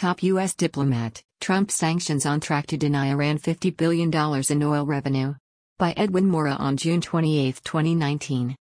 Top U.S. diplomat, Trump sanctions on track to deny Iran $50 billion in oil revenue. By Edwin Mora on June 28, 2019.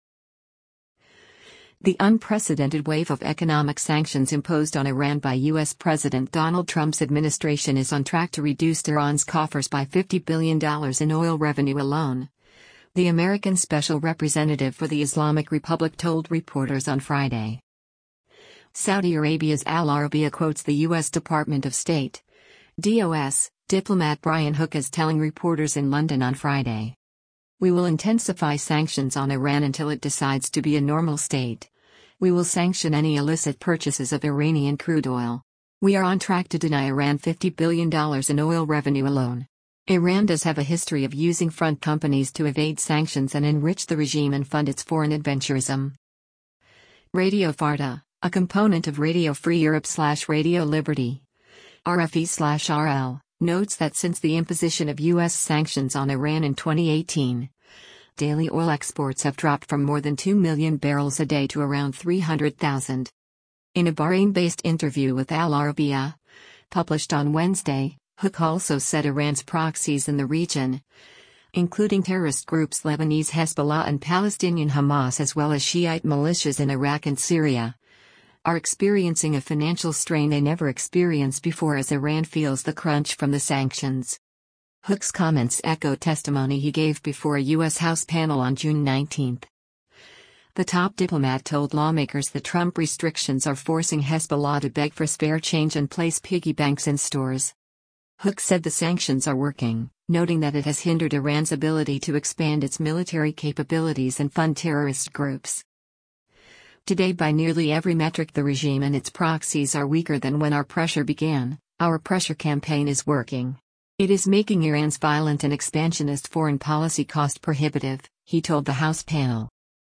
The unprecedented wave of economic sanctions imposed on Iran by U.S. President Donald Trump's administration is on track to reduce Iran's coffers by $50 billion in oil revenue alone. The American Special Representative for the Islamic Republic told reporters on Friday. Saudi Arabia's Al Arabiya quotes the U.S. Department of State (DOS) diplomat Brian Hook as telling reporters in London on Friday. "We will intensify sanctions on Iran until it decides to be a normal state. We will sanction any illicit purchases of Iranian crude oil. We are on track to deny Iran $50 billion in oil revenue alone. Iran does have a history of using front companies to evade sanctions and enrich the regime and fund its foreign adventurism." Radio Farda, a component of Radio Free Europe/Radio Liberty, RFE/RL, notes that since the imposition of U.S. sanctions on Iran in 2018, daily oil exports have dropped from more than 2 million barrels a day to around 300,000. In a Bahrain-based interview with Al Arabiya, published on Wednesday, Hook also said Iran's proxies in the region, including terrorist groups Lebanese Hezbollah and Palestinian Hamas as well as Shiite militias in Iraq and Syria, are experiencing a financial strain they never experienced before as Iran feels the crunch from the sanctions. Hook's comments echo testimony he gave before a U.S. House panel on June 19. The top diplomat told lawmakers that Trump restrictions are forcing Hezbollah to beg for spare change and place piggy banks in stores. Hook said the sanctions are working, noting that it has hindered Iran's ability to expand its military capabilities and fund terrorist groups. "Today, by nearly every metric, the regime and its proxies are weaker than when our pressure began. Our pressure campaign is working. It is making Iran's violent and expansionist foreign policy cost prohibitive," he told the House panel.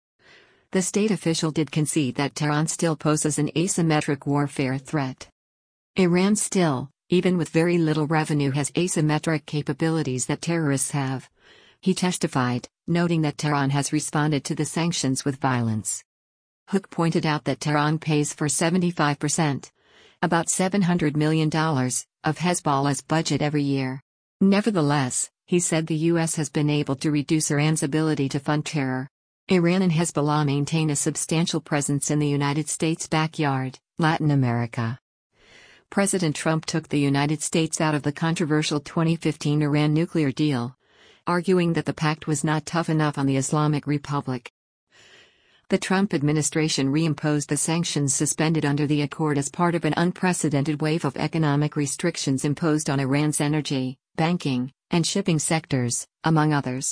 The state official did concede that Tehran still poses an asymmetric warfare threat. Iran still, even with very little revenue, has asymmetric capabilities that terrorists have, he testified, noting that Tehran has responded to the sanctions with violence. Hook pointed out that Tehran pays for 75%, about $700 million, of Hezbollah's budget every year. Nevertheless, he said the U.S. has been able to reduce Iran's ability to fund terror. Iran and Hezbollah maintain a substantial presence in the United States' backyard, Latin America. President Trump took the United States out of the controversial 2015 Iran nuclear deal, arguing that the pact was not tough enough on the Islamic Republic. The Trump administration reimposed the sanctions suspended under the accord as part of an unprecedented wave of economic restrictions imposed on Iran's energy, banking, and shipping sectors, among others.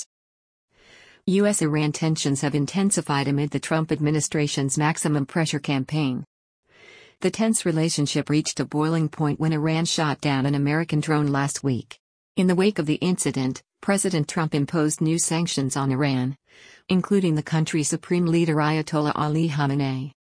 U.S.-Iran tensions have intensified amid the Trump administration's maximum pressure campaign. The tense relationship reached a boiling point when Iran shot down an American drone last week. In the wake of the incident, President Trump imposed new sanctions on Iran, including the country's supreme leader Ayatollah Ali Khamenei.